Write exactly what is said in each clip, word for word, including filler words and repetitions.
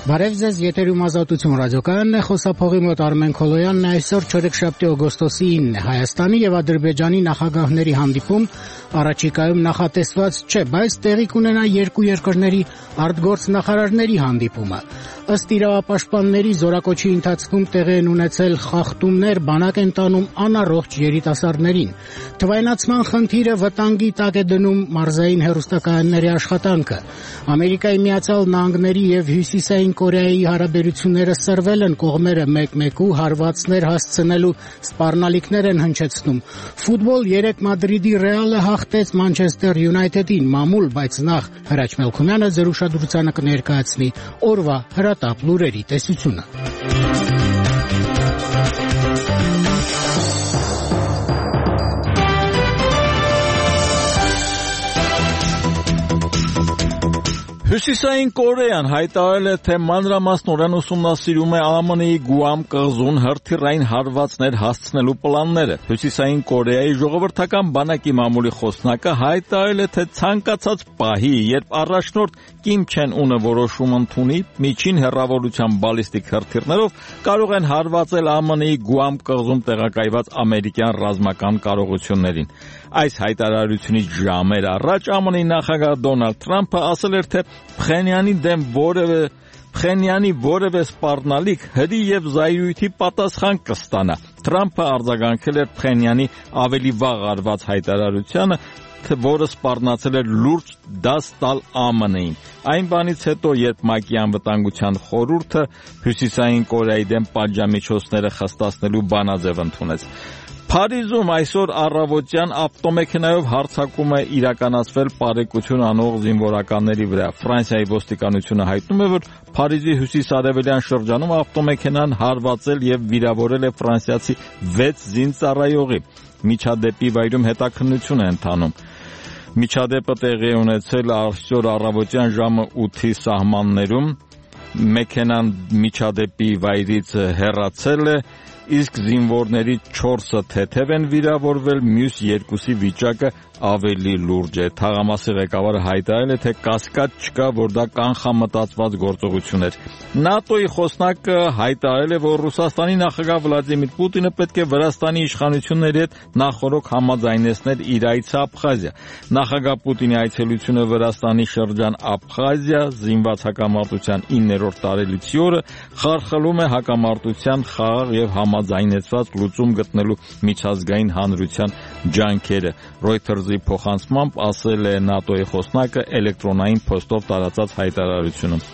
Բարև ձեզ, եթերում Ազատություն ռադիոկայանն է, խոսափողի մոտ Արմեն Քոլոյանն է, այսօր չորեքշաբթի օգոստոսի ինը, Հայաստանի եւ Ադրբեջանի նախագահների հանդիպում առաջիկայում նախատեսված չէ, բայց տեղի կունենա երկու երկրների արտգործնախարարների հանդիպումը։ Ըստ իրավապաշտպանների զորակոչի ընթացքում տեղի են ունեցել խախտումներ, բանակ են տանում անառողջ երիտասարդներին։ Թվայնացման խնդիրը վտանգի տակ է դնում մարզային հեռուստակայանների աշխատանքը։ Ամերիկայի Միացյալ Նահանգների եւ Հյուսիսային Կորեայի հարաբերությունները սրվել են, կողմերը մեկ-մեկու հարվածներ հասցնելու սպառնալիքներ են հնչեցնում։ Ֆուտբոլ երեկ Մադրիդի Ռեալը հաղթեց Մանչեսթեր Յունայթեդին մամուլ, բայց նախ Հրաչ Մելքումյանը ձեր ուշադրությանը կներկայացնի օրվա հրատապ լուրերի տեսությունը։ Հյուսիսային Կորեան հայտարարել է, թե մանրամասնորեն ուսումնասիրում է ԱՄՆ-ի Գուամ կղզուն հրթիռային հարվածներ հասցնելու պլանները։ Հյուսիսային Կորեայի ժողովրդական բանակի մամուլի խոսնակը հայտարարել է, թե ցանկացած պահի, երբ առաջնորդ Կիմ Չեն Ունը որոշում ընդունի, միջին հեռավորության բալիստիկ հրթիռներով կարող են հարվածել ԱՄՆ-ի Գուամ կղզում տեղակայված ամերիկյան ռազմական կարողություններին։ Այս հայտարարությունից ժամեր առաջ ԱՄՆ-ի նախագահ Դոնալդ Թրամփը ասել էր, թե Փխենյանի դեմ որևէ Փխենյանի որևէ սպառնալիք հրի եւ զայրույթի պատասխան կստանա։ Թրամփը արձագանքել էր Փխենյանի ավելի վաղ արված հայտարարությանը, որը սպառնացել էր լուրջ դաս տալ ԱՄՆ-ին։ Այն բանից հետո, երբ ՄԱԿ-ի անվտանգության խորհուրդը Հյուսիսային Կորեայի դեմ պատժամիջոցները խստացնելու բանաձև ընդունեց։ Փարիզում այսօր առավոտյան ավտոմեքենայով հարձակում է իրականացվել պարեկություն անող զինվորականների վրա։ Ֆրանսիայի ոստիկանությունը հայտնում է, որ Փարիզի հյուսիս-արևելյան շրջանում ավտոմեքենան հարվածել եւ վիրավորել է ֆրանսիացի վեց զինծառայողի։ Միջադեպի վայրում հետաքննություն է ընթանում։ Միջադեպը տեղի է ունեցել այսօր առավոտյան ժամը ութի սահմաններում։ Մեքենան միջադեպի վայրից հեռացել է, իսկ զինվորների չորսը թեթև են վիրավորվել, մյուս երկուսի վիճակը ավելի լուրջ է։ Թաղամասի ղեկավարը հայտարարել է, թե կասկած չկա, որ դա կանխամտածված գործողություն էր։ ՆԱՏՕ-ի խոսնակը հայտարարել է, որ Ռուսաստանի նախագահ Վլադիմիր Պուտինը պետք է Վրաստանի իշխանությունների հետ նախօրոք համաձայնեցնել իր այցը Աբխազիա։ Նախագահ Պուտինի այցելությունը Վրաստանի շրջան Աբխազիա զինված հակամարտության իններորդ տարելիցի օրը խարխլում է հակամարտության խաղաղ եւ համաձայնեցված լուծում գտնելու միջազգային հանրության ջանքերը։ Reuters-ի փոխանցմամբ ասել է ՆԱՏՕ-ի խոսնակը էլեկտրոնային փոստով տարածած հայտարարությունում։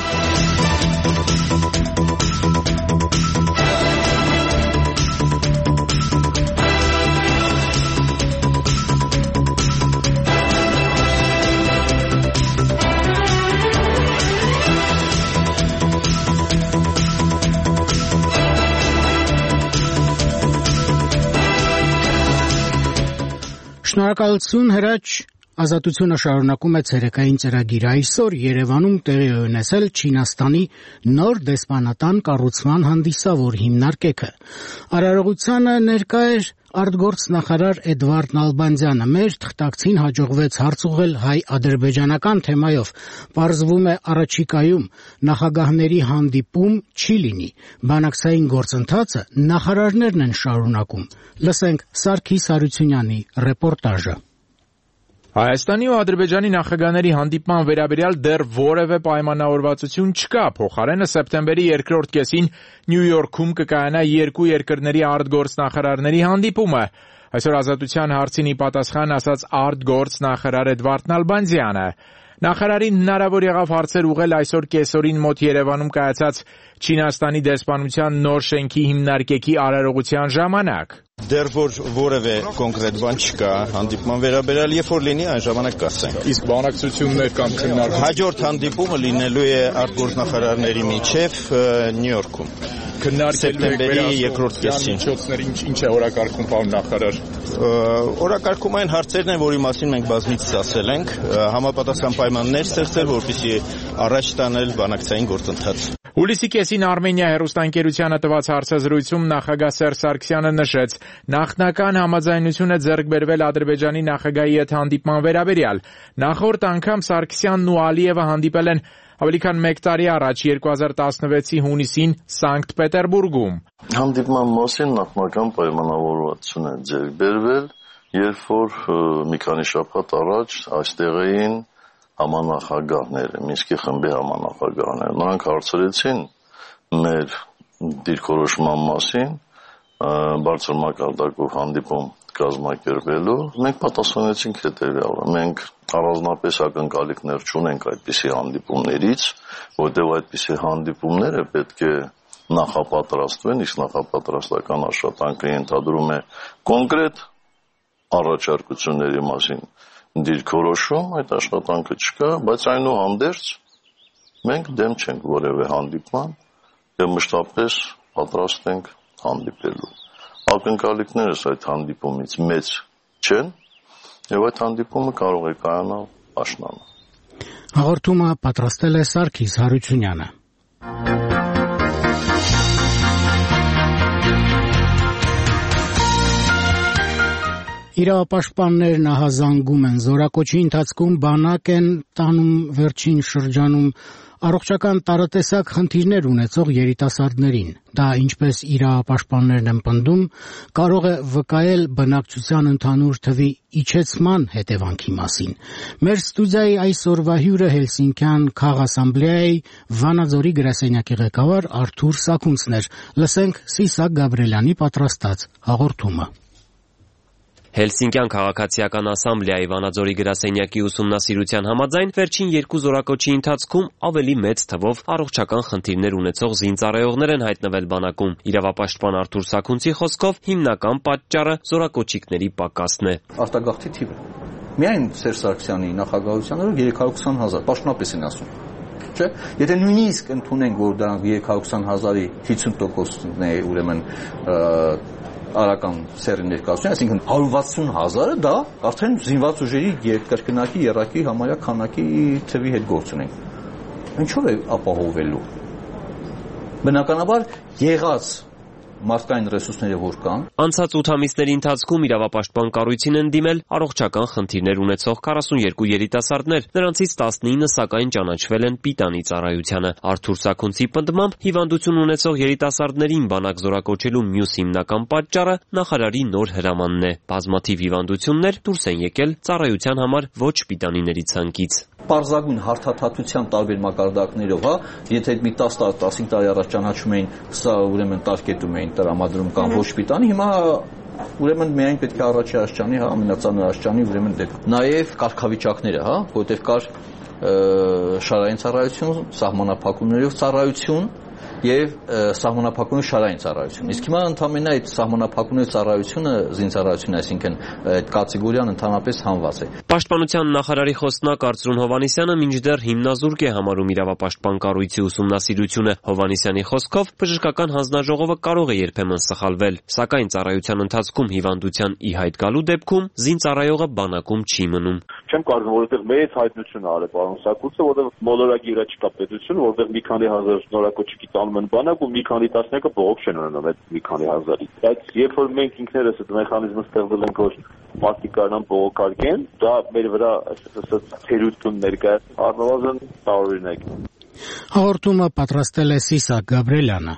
Շնորհակալություն, Հրաչ, Ազատությունը շարունակում է ցերեկային ծրագիրը։ Այսօր Երևանում տեղի է ունեցել Չինաստանի նոր դեսպանատան կառուցման հանդիսավոր հիմնարկեքը։ Արարողությանը ներկա էր արտգործնախարար Էդվարդ Նալբանդյանը։ Մեր թղթակցին հաջողվեց հարց ուղղել հայ-ադրբեջանական թեմայով։ Պարզվում է, առաջիկայում նախագահների հանդիպում չի լինի։ Բանակցային գործընթացը նախարարներն են շարունակում։ Լսենք Սարգիս Հարությունյանի ռեպորտաժը։ Հայաստանի ու Ադրբեջանի նախագահների հանդիպման վերաբերյալ դեռ որևէ պայմանավորվածություն չկա, փոխարենը սեպտեմբերի երկրորդ կեսին Նյու Յորքում կկայանա երկու երկրների արտգործնախարարների հանդիպումը։ Այսօր Ազատության հարցին ի պատասխան ասաց արտգործնախարար Էդվարդ Նալբանդյանը։ Նախարարին հնարավոր եղավ հարցեր ուղղել այսօր կեսօրին մոտ Երևանում կայացած Չինաստանի դեսպանության նոր շենքի հիմնարկեքի արարողության ժամանակ։ Դեռ որ որևէ կոնկրետ բան չկա հանդիպման վերաբերյալ, երբ որ լինի այն ժամանակ կասենք։ Իսկ բանակցություններ կամ քննարկումներ։ Հաջորդ հանդիպումը լինելու է արտգործնախարարների միջև Նյու Յորքում։ Սեպտեմբերի երկրորդ կեսին։ Ինչ է օրակարգում, պարոն նախարար։ Օրակարգում այն հարցերն են, որի մասին մենք բազմիցս ասել ենք, համապատասխան պայմաններ ստեղծել, որպեսզի առաջ տանել բանակցային գործընթաց։ Հուլիսի կեսին Արմենիա հեռուստաընկերությանը տված հարցազրույցում նախագահ Սերժ Սարգսյանը նշեց, նախնական համաձայնություն է ձեռք բերվել Ադրբեջանի նախագահի հետ հանդիպման վերաբերյալ։ Նախորդ անգամ Սարգսյանն ու Ալիևը հանդիպել են Ավելի քան մեկ տարի առաջ երկու հազար տասնվեցի հունիսին Սանկտ Պետերբուրգում հանդիպման մասին նախնական պայմանավորվածություն է ձեռք բերվել, երբ որ մի քանի շաբաթ առաջ այստեղ էին համանախագահները, Մինսկի խմբի համանախագահները։ Նրանք հարցրեցին մեր դիրքորոշման մասին, բարձր մակարդակով հանդիպում կազմակերպելու, մենք պատասխանեցինք հետևյալը. մենք առանձնապես ակնկալիքներ չունենք այդպիսի հանդիպումներից, որտեղ այդպիսի հանդիպումները պետք է նախապատրաստվեն, իսկ նախապատրաստական աշխատանքը ենթադրում է կոնկրետ առաջարկությունների մասին դիրքորոշում, այդ աշխատանքը չկա, բայց այնուհանդերձ մենք դեմ չենք որևէ հանդիպման եւ մշտապես պատրաստ ենք հանդիպելու։ Ակնկալիքներս այդ հանդիպումից մեծ չեն եւ այդ հանդիպումը կարող է կայանալ աշնանը։ Հաղորդումը պատրաստել է Սարգիս Հարությունյանը։ Իրավապաշտպաններ նահազանգում են, զորակոչի ընթացքում բանակ են տանում վերջին շրջանում առողջական տարատեսակ խնդիրներ ունեցող երիտասարդներին։ Դա, ինչպես իրավապաշտպաններն են պնդում, կարող է վկայել բնակչության ընդհանուր թվի իջեցման հետևանքի մասին։ Մեր ստուդիայի այսօրվա հյուրը Հելսինկյան քաղաքասամբլեայի Վանաձորի գրասենյակի ղեկավար Արթուր Սաքունցն էր։ Լսենք Սիսակ Գաբրելյանի պատրաստած հաղորդումը։ Հելսինկյան քաղաքացիական ասամբլեայի Վանաձորի գրասենյակի ուսումնասիրության համաձայն վերջին երկու զորակոչի ընթացքում ավելի մեծ թվով առողջական խնդիրներ ունեցող զինծառայողներ են հայտնվել բանակում։ Իրավապաշտպան Արթուր Սաքունցի խոսքով հիմնական պատճառը զորակոչիկների պակասն է։ Արտագաղթի թիվը։ Միայն Սերժ Սարգսյանի նախագահության օրոք երեք հարյուր քսան հազար, պաշտոնապես են ասում։ Չէ՞։ Եթե նույնիսկ ընդունենք, որ դրանք երեք հարյուր քսան հազարի հիսուն տոկոսն է, ուրեմն արական սերի ներկայացուցիչ, այսինքն հարյուր վաթսուն հազարը դա արդեն զինված ուժերի երկրկնակի երակի համարյա քանակի թվի հետ գործ ունենք։ Ինչով է ապահովելու։ Բնականաբար եղած մարդկային ռեսուրսները որ կան։ Անցած ութ ամիսների ընթացքում իրավապաշտպան կառույցին են դիմել առողջական խնդիրներ ունեցող քառասունյոթ երիտասարդներ, նրանցից տասնինը սակայն ճանաչվել են պիտանի ծառայությանը։ Արթուր Սաքունցի պնդմամբ հիվանդություն ունեցող երիտասարդներին բանակ զորակոչելու մյուս հիմնական պատճառը նախարարի նոր հրամանն է։ Բազմաթիվ հիվանդություններ դուրս են եկել ծառայության համար ոչ պիտանիների ցանկից։ Պարզագույն հարթաթաթության տարբեր մակարդակներով, հա, եթե մի տասը տասնհինգ տարի առաջ ճանաչում էին, սա ուրեմն տարկետում էին տրամադրում կամ ոչ պիտանի, հիմա ուրեմն միայն պետք է առաջի աշճանի, հա, ամենածանր աշճանի ուրեմն դեպք։ Նաև կարգավիճակները, հա, որտեղ կար շարային ծառայություն, սահմանափակումներով ծառայություն եւ սահմանափակումների շարային ծառայություն։ Իսկ հիմա ընդամենը այդ սահմանափակումների ծառայությունը, զինծառայությունը, այսինքն այդ կատեգորիան ընդհանրապես հանված է։ Պաշտպանության նախարարի խոսնակ Արծրուն Հովհաննիսյանը մինչդեռ հիմնազուրկ է համարում իրավապաշտպան կառույցի ուսումնասիրությունը։ Հովհաննիսյանի խոսքով բժշկական հանձնաժողովը կարող է երբեմն սխալվել, սակայն ծառայության ընթացքում հիվանդության ի հայտ գալու դեպքում զինծառայողը բանակում չի մնում։ Չեմ կարծում, որովհետև մեծ հայտնություն արել պարոն Սաքունցը, որովհետև մոլորակի վրա չկա պետություն, որովհետև մի քանի հազար նորակոչիկի տանում են բանակ ու մի քանի տասնյակը բողոք չեն ունենում այդ մի քանի հազարի։ Բայց երբ որ մենք ինքներս այդ մեխանիզմը ստեղծել ենք, որ մարդիկ կարողան բողոքարկեն, դա մեր վրա, այսպես ասած, թերություն ներկայացնում առնվազն տարօրինակ։ Հաղորդումը պատրաստել է Սիսակ Գաբրելյանը։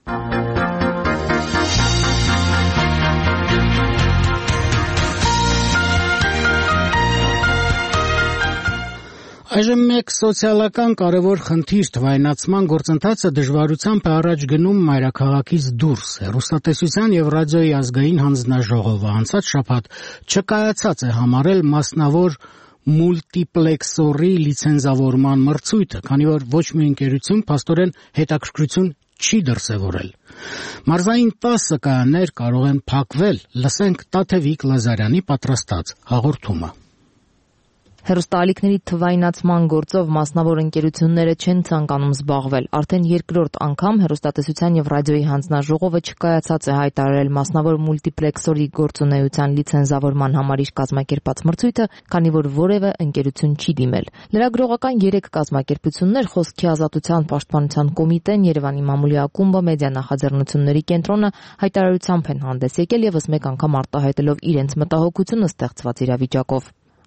Այժմ մեկ սոցիալական կարևոր խնդիր թվայնացման գործընթացը դժվարությամբ է առաջ գնում մայրաքաղաքից դուրս։ Հեռուստատեսության եւ ռադիոյի ազգային հանձնաժողովը անցած շաբաթ չկայացած է համարել մասնավոր մուլտիպլեքսորի լիցենզավորման մրցույթը, քանի որ ոչ մի ընկերություն փաստորեն հետաքրքրություն չի դրսևորել։ Մարզային տասը կայաններ կարող են փակվել։ Լսենք Տաթևիկ Լազարյանի պատրաստած հաղորդումը։ Հեռուստաալիքների թվայնացման գործով մասնավոր ընկերությունները չեն ցանկանում զբաղվել։ Արդեն երկրորդ անգամ հեռուստատեսության եւ ռադիոյի հանձնաժողովը չկայացած է հայտարարել մասնավոր մուլտիպլեքսորի գործունեության լիցենզավորման համար իր կազմակերպած մրցույթը, քանի որ որևէ ընկերություն չի դիմել։ Լրագրողական երեք կազմակերպություններ՝ Խոսքի ազատության պաշտպանության կոմիտեն, Երևանի մամուլի ակումբը, մեդիա նախաձեռնությունների կենտրոնը հայտարարությամբ են հանդես եկել եւս մեկ անգամ արտահայտելով իրենց մտահոգությունը ստեղծված իրավիճակով։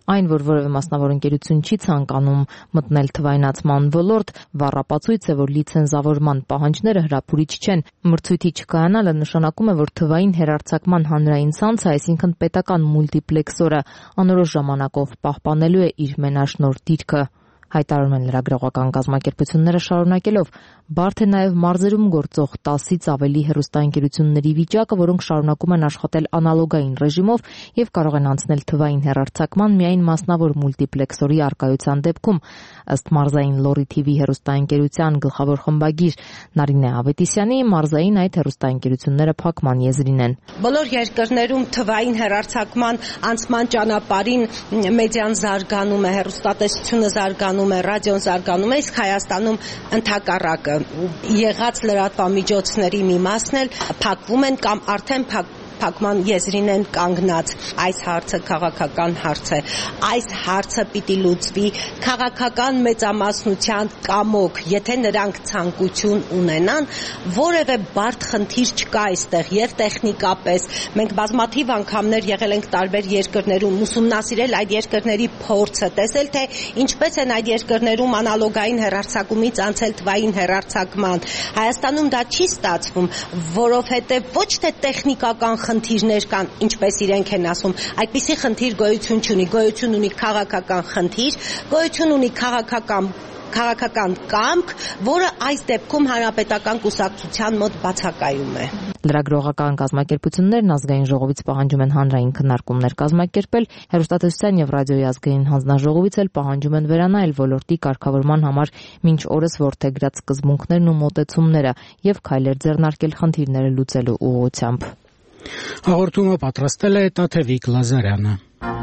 Այն, որ որևէ մասնավոր ընկերություն չի ցանկանում մտնել թվայնացման ոլորտ, վառապացույց է, որ լիցենզավորման պահանջները հրապուրիչ չեն։ Մրցույթի չկայանալը նշանակում է, որ թվային հեռարձակման հանրային ցանցը, այսինքն պետական մուլտիպլեքսորը, անորոշ ժամանակով պահպանելու է իր մենաշնորհ դիրքը, հայտարարում են լրագրողական կազմակերպությունները շարունակելով. բարդ է նաև մարզերում գործող տասից ավելի հեռուստաընկերությունների վիճակը, որոնք շարունակում են աշխատել անալոգային ռեժիմով եւ կարող են անցնել թվային հեռարձակման միայն մասնավոր մուլտիպլեքսորի առկայության դեպքում, ըստ մարզային Լորի թի վի հեռուստաընկերության գլխավոր խմբագիր Նարինե Ավետիսյանի, մարզային այդ հեռուստաընկերությունները փակման եզրին են։ Բոլոր երկրներում թվային հեռարձակման անցման ճանապարհին մեդիան զարգանում է, հեռուստատեսությունը զարգանում է, ռադիոն զարգանում է, իսկ Հայաստանում ընդհակառակը եղած լրատվամիջոցների մի մասն էլ փակվում են կամ արդեն փակ փակման եզրին են կանգնած։ Այս հարցը քաղաքական հարց է։ Այս հարցը պիտի լուծվի քաղաքական մեծամասնության կամոք, եթե նրանք ցանկություն ունենան, որևէ բարդ խնդիր չկա այստեղ եւ տեխնիկապես։ Մենք բազմաթիվ անգամներ եղել ենք տարբեր երկրներում, ուսումնասիրել այդ երկրների փորձը, տեսել թե ինչպես են այդ երկրներում անալոգային հեռարձակումից անցել թվային հեռարձակման։ Հայաստանում դա չի ստացվում, որովհետեւ ոչ թե տեխնիկական խնդիրներ կան, ինչպես իրենք են ասում, այդպիսի խնդիր գոյություն չունի, գոյություն ունի քաղաքական խնդիր, գոյություն ունի քաղաքական քաղաքական կամք, որը այս դեպքում հանրապետական կուսակցության մոտ բացակայում է։ Լրագրողական կազմակերպություններն ազգային ժողովից պահանջում են հանրային քննարկումներ կազմակերպել, հեռուստատեսության եւ ռադիոյի ազգային հանձնաժողովից էլ պահանջում են վերանայել ոլորտի կարգավորման համար մինչ օրս որդեգրած սկզբունքներն ու մոտեցումները եւ քայլեր ձեռնարկել խնդիրները լուծելու ուղղությամբ։ Հաղորդումը պատրաստել է Տաթևիկ Լազարյանը։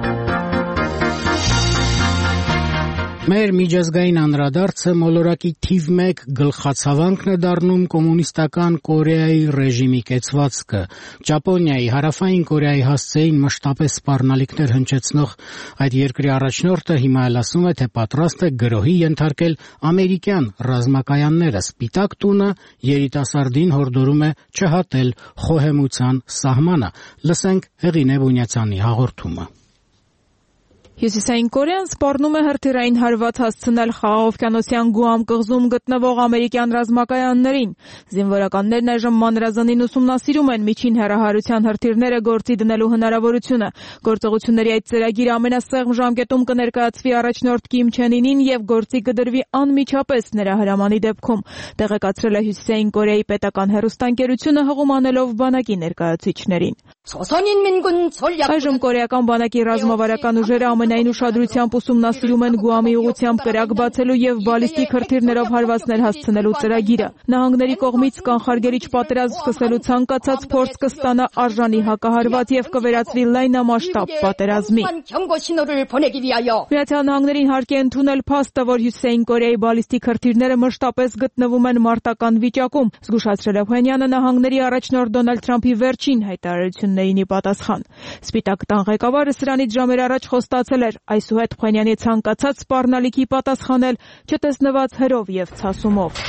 Մեր միջազգային անդրադարձը մոլորակի թիվ մեկ գլխացավանքն է դառնում կոմունիստական Կորեայի ռեժիմի կեցվածքը։ Ճապոնիայի, Հարավային Կորեայի հասցեին մշտապես սպառնալիքներ հնչեցնող այդ երկրի առաջնորդը հիմա էլ ասում է, թե պատրաստ է գրոհի ենթարկել ամերիկյան ռազմակայանները։ Սպիտակ տունը երիտասարդին հորդորում է չհատել խոհեմության սահմանը։ Լսենք Հեղինե Բունյացյանի հաղորդումը։ Հյուսիսային Կորեան սպառնում է հրթիռային հարված հասցնել Խաղաղօվկիանոսյան Գուամ կղզում գտնվող ամերիկյան ռազմակայաններին։ Զինվորականներն այժմ մանրազանին ուսումնասիրում են միջին հեռահարության հրթիռները գործի դնելու հնարավորությունը։ Գործողությունների այդ ծրագիրը ամենասեղմ ժամկետում կներկայացվի առաջնորդ Կիմ Չեն Ինին եւ գործի կդրվի անմիջապես նրա հրամանի դեպքում, տեղեկացրել է Հյուսիսային Կորեայի պետական հեռուստաընկերությունը հղում անելով բանակի ներկայացուցիչներին։ Այժմ կորեական բանակի ռազմավարական ուժերը ամենայն ուշադրությամբ ուսումնասիրում են Գուամի ուղղությամբ կրակ բացելու եւ բալիստիկ հրթիռներով հարվածներ հասցնելու ծրագիրը։ Նահանգների կողմից կանխարգելիչ պատերազմ սկսելու ցանկացած փորձ կստանա արժանի հակահարված եւ կվերածվի լայնամասշտաբ պատերազմի։ Միացյալ Նահանգներին հարկ է ընդունել փաստը, որ Հյուսիսային Կորեայի բալիստիկ հրթիռները մշտապես գտնվում են մարտական վիճակում, զգուշացրել է Փենյանը նահանգների առաջնորդ Դոնալդ Թրամփի վերջին հայտարարություններին ի պատասխան։ Սպիտակ տան ղեկավարը սրանից ժամեր առաջ խոստացել էր այսուհետ Փենյանի ցանկացած սպառնալիքի պատասխանել չտեսնված հրով եւ ցասումով։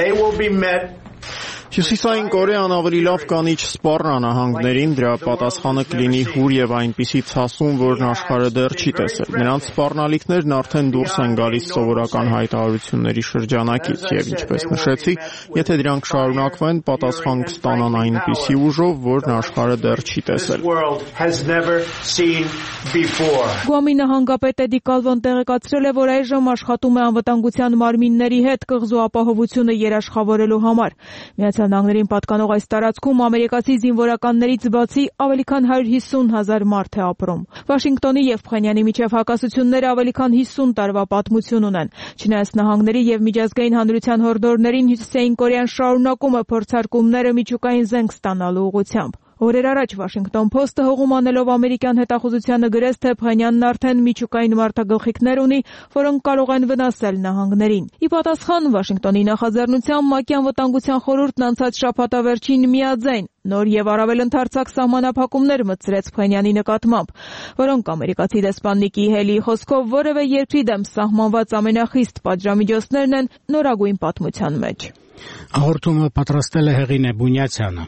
Հյուսիսային Կորեան ավելի լավ կանիչ սպառնա նահանգներին, դրա պատասխանը կլինի հուր եւ այնպիսի ցասում, որն աշխարհը դեռ չի տեսել։ Նրանց սպառնալիքներն արդեն դուրս են գալիս սովորական հայտարարությունների շրջանակից եւ ինչպես նշեցի, եթե դրանք շարունակվեն, պատասխան կստանան այնպիսի ուժով, որն աշխարհը դեռ չի տեսել։ Գուամի նահանգապետ Էդի Կալվոն տեղեկացրել է, որ այժմ աշխատում է անվտանգության մարմինների հետ կղզու ապահովությունը երաշխավորելու համար։ Միացյալ Նահանգներին պատկանող այս տարածքում ամերիկացի զինվորականներից բացի ավելի քան հարյուր հիսուն հազար մարդ է ապրում։ Վաշինգտոնի եւ Փենյանի միջև հակասությունները ավելի քան հիսուն տարվա պատմություն ունեն։ Չնայած նահանգների եւ միջազգային հանրության հորդորներին, Հյուսիսային Կորեան շարունակում է փորձարկումները միջուկային զենք ստանալու ուղղությամբ։ Օրեր առաջ Washington Post-ը հողում անելով ամերիկյան հետախուզությանը գրեց, թե Փենյանն արդեն միջուկային մարտագլխիկներ ունի, որոնք կարող են վնասել նահանգներին։ Ի պատասխան Վաշինգտոնի նախաձեռնությամբ ՄԱԿ-ի անվտանգության խորհուրդն անցած շաբաթավերջին միաձայն նոր եւ առավել ընդարձակ սահմանափակումներ մտցրեց Փենյանի նկատմամբ, որոնք ամերիկացի դեսպան Նիկի Հելիի խոսքով որևէ երկրի դեմ սահմանված ամենախիստ պատժամիջոցներն են նորագույն պատմության մեջ։ Հաղորդումը պատրաստել է Հեղինե Բունյացյանը։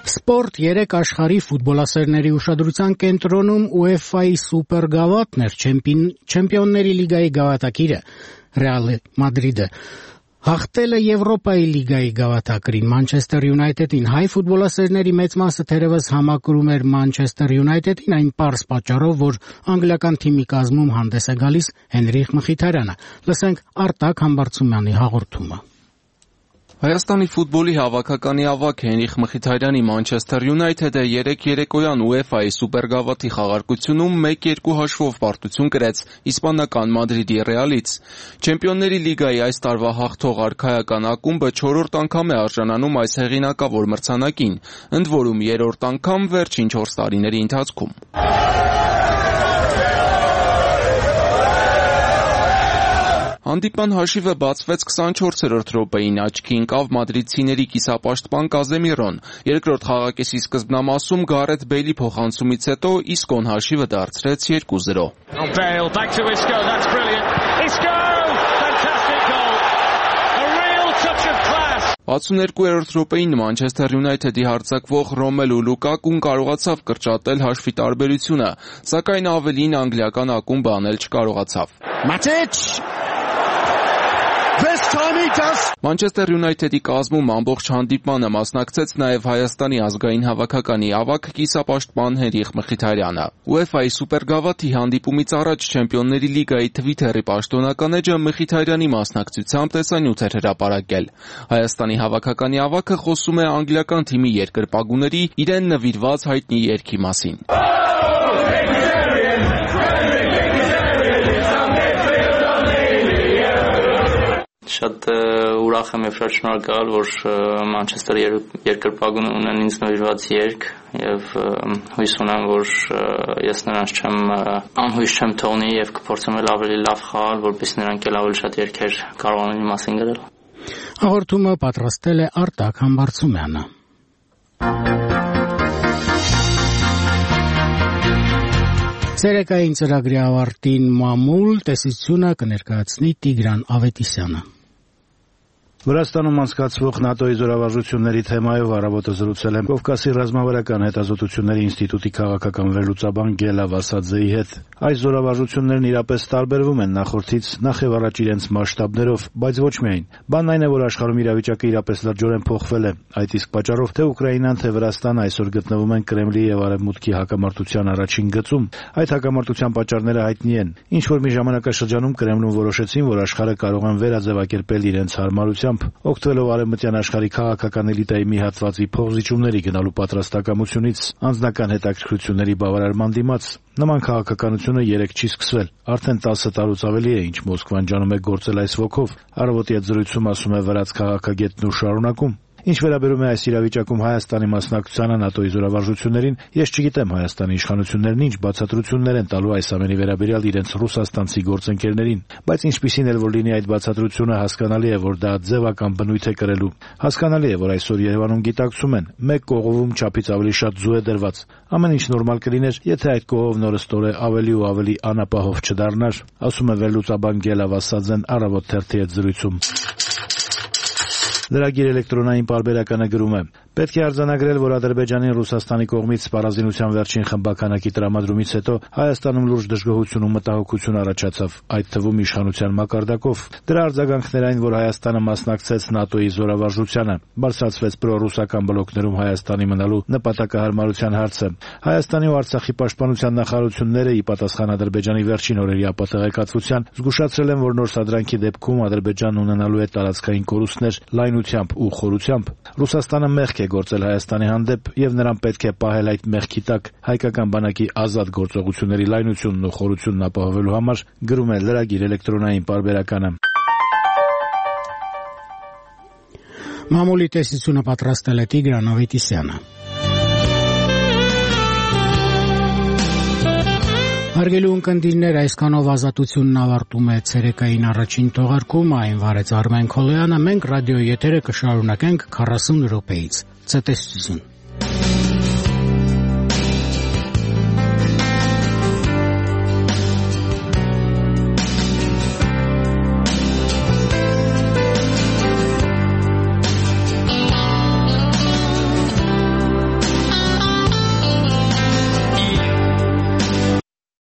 Սպորտ երեք աշխարհի ֆուտբոլասերների ուշադրության կենտրոնում UEFA-ի սուպեր գավաթն էր, Չեմպիոնների լիգայի գավաթակիրը Ռեալ Մադրիդը հաղթել է Եվրոպայի լիգայի գավաթակրին Մանչեսթեր Յունայթեդին։ Հայ ֆուտբոլասերների մեծ մասը թերևս համակրում էր Մանչեսթեր Յունայթեդին այն պարզ պատճառով, որ անգլիական թիմի կազմում հանդես է գալիս Հենրիխ Մխիթարյանը։ Լսենք Արտակ Համբարձումյանի հաղորդումը։ Հայաստանի ֆուտբոլի հավաքականի ավագ Հենրիխ Մխիթարյանի Մանչեսթեր Յունայթեդը երեք երեկոյան UEFA-ի սուպերգավաթի խաղարկությունում մեկ երկու հաշվով պարտություն կրեց իսպանական Մադրիդի Ռեալից։ Չեմպիոնների լիգայի այս տարվա հաղթող արքայական ակումբը չորրորդ անգամ է արժանանում այս հեղինակավոր մրցանակին, ընդ որում երրորդ անգամ վերջին չորս տարիների ընթացքում։ Հանդիպման հաշիվը բացվեց քսանչորսերորդ րոպեին, աչքի ընկավ մադրիդցիների կիսապաշտպան Կազեմիրոն։ Երկրորդ խաղակեսի սկզբնամասում Գարեթ Բեյլի փոխանցումից հետո Իսկոն հաշիվը դարձրեց երկու զրո։ հիսունյոթերորդ րոպեին Մանչեսթեր Յունայթեդի հարձակվող Ռոմելու Լուկակուն կարողացավ կրճատել հաշվի տարբերությունը, սակայն ավելին անգլիական ակումբը անել չկարողացավ։ Մանչեսթեր Յունայթեդի կազմում ամբողջ հանդիպմանը մասնակցեց նաև Հայաստանի ազգային հավաքականի ավագ կիսապաշտպան Հենրիխ Մխիթարյանը։ UEFA-ի սուպերգավաթի հանդիպումից առաջ Չեմպիոնների լիգայի Twitter-ի պաշտոնական էջը Մխիթարյանի մասնակցությամբ տեսանյութ էր հրապարակել։ Հայաստանի հավաքականի ավագը խոսում է անգլիական թիմի երկրպագուների իրեն նվիրված հայտնի երգի մասին։ Շատ ուրախ եմ եւ շատ շնորհակալ, որ Մանչեսթեր երկրպագուն ունեն ինձ նվիրված երգ եւ հույս ունեմ, որ ես նրանց չեմ անհույս չեմ թողնի եւ կփորձեմ ավելի լավ խաղալ, որպեսզի նրանք էլ ավելի շատ երգեր կարողանան իմ մասին գրել։ Հաղորդումը պատրաստել է Արտակ Համբարձումյանը։ Ցերեկային ծրագրի ավարտին մամուլ տեսությունը կներկայացնի Տիգրան Ավետիսյանը։ Վրաստանում անցկացվող ՆԱՏՕ-ի զորավարժությունների թեմայով առավոտը զրուցել եմ Կովկասի ռազմավարական հետազոտությունների ինստիտուտի քաղաքական վերլուծաբան Գելա Վասաձեի հետ։ Այս զորավարժություններն իրապես տարբերվում են նախորդից, նախ եւ առաջ իրենց մասշտաբներով, բայց ոչ միայն։ Բանն այն է, որ աշխարհում իրավիճակը իրապես լրջորեն փոխվել է։ Այդ իսկ պատճառով թե Ուկրաինան, թե Վրաստանը այսօր գտնվում են Կրեմլի եւ Արևմուտքի հակամարտության առաջին գծում։ Այդ հակամարտության պատճառները հայտնի են։ Ինչ որ մի ժամանակաշրջանում Կրեմլում որոշեցին, որ աշխարհը կարող են վերաձևակերպել իրենց հարմարությամբ, օգտվելով արևմտյան աշխարհի քաղաքական էլիտայի մի հատվածի փոխզիջումների գնալու պատրաստակամությունից, անձնական հետաքրքրությունների բավարարման դիմաց։ Նման քաղաքականությունը երեք չի սկսվել։ Արդեն տասը տարուց ավելի է, ինչ Մոսկվան ջանում է գործել այս ոգով, առավոտի այդ զրույցում ասում է վրաց քաղաքագետն ու շարունակում։ Ինչ վերաբերում է այս իրավիճակում Հայաստանի մասնակցությանը ՆԱՏՕ-ի զորավարժություններին, ես չգիտեմ Հայաստանի իշխանություններն ինչ բացատրություններ են տալու այս ամենի վերաբերյալ իրենց ռուսաստանցի գործընկերներին, բայց ինչպիսին էլ որ լինի այդ բացատրությունը, հասկանալի է, որ դա ձևական բնույթ է կրելու։ Հասկանալի է, որ այսօր Երևանում գիտակցում են, մեկ կողովում չափից ավելի շատ ձու է դրված։ Ամեն ինչ նորմալ կլիներ, եթե այդ կողովն օրստորե ավելի ու ավելի անապահով չդառնար, ասում է վերլուծաբան Գելա Վասաձեն առավոտ թերթի հետ զրույցում։ Լրագիր էլեկտրոնային պարբերականը գրում է. Պետք է արձանագրել, որ Ադրբեջանին Ռուսաստանի կողմից սպառազինության վերջին խմբականակի տրամադրումից հետո Հայաստանում լուրջ դժգոհություն ու մտահոգություն առաջացավ, այդ թվում իշխանության մակարդակով։ Դրա արձագանքն էր այն, որ Հայաստանը մասնակցեց ՆԱՏՕ-ի զորավարժությանը, բարձրացվեց պրոռուսական բլոկներում Հայաստանի մնալու նպատակահարմարության հարցը։ Հայաստանի ու Արցախի պաշտպանության նախարարությունները, ի պատասխան Ադրբեջանի վերջին օրերի ապատեղեկատվության, զգուշացրել են, որ նոր սադրանքի դեպքում Ադրբեջանն ունենալու է տարածքային կորուստներ լայնությամբ ու խորությամբ։ Ռուսաստանը մեղք է գործել Հայաստանի հանդեպ եւ նրան պետք է պահել այդ մեղքի տակ հայկական բանակի ազատ գործողությունների լայնությունն ու խորությունն ապահովելու համար, գրում է լրագիր էլեկտրոնային պարբերականը։ Մամուլի տեսությունը պատրաստել է Տիգրան Ավետիսյանը։ Հարգելի ունկնդիրներ, այսքանով ազատությունն ավարտում է ցերեկային առաջին թողարկումը, այն վարեց Արմեն Քոլոյանը, մենք ռադիոյի եթերը կշարունակենք քառասուն րոպեից։ Ցտեսություն։